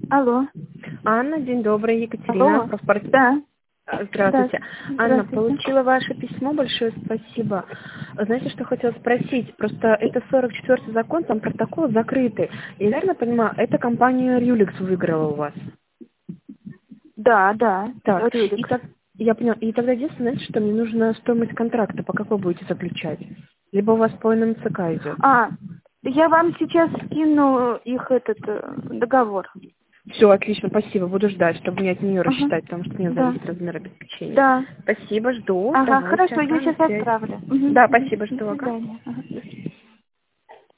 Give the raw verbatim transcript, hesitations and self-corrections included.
Алло. Анна, день добрый, Екатерина. Алло. Паспорт. Да. Здравствуйте. Да. Анна, Здравствуйте. получила ваше письмо, большое спасибо. Знаете, что хотела спросить? Просто это сорок четвёртый закон, там протокол закрытый. И, верно понимаю, эта компания Рюлекс выиграла у вас? Да, да. Так, и Рюлекс. так, я поняла. И тогда единственное, знаете, что мне нужна стоимость контракта, по какой будете заключать? Либо у вас по эн эм цэ ка идет? А, я вам сейчас скину их этот э, договор. Все, отлично, спасибо. Буду ждать, чтобы мне от нее Ага. рассчитать, потому что мне Да. зависит размер обеспечения. Да. Спасибо, жду. Ага, Давайте, хорошо, я ага, на сейчас связи. отправлю. Мгм. Да, спасибо, До жду, ага. свидания. Ага.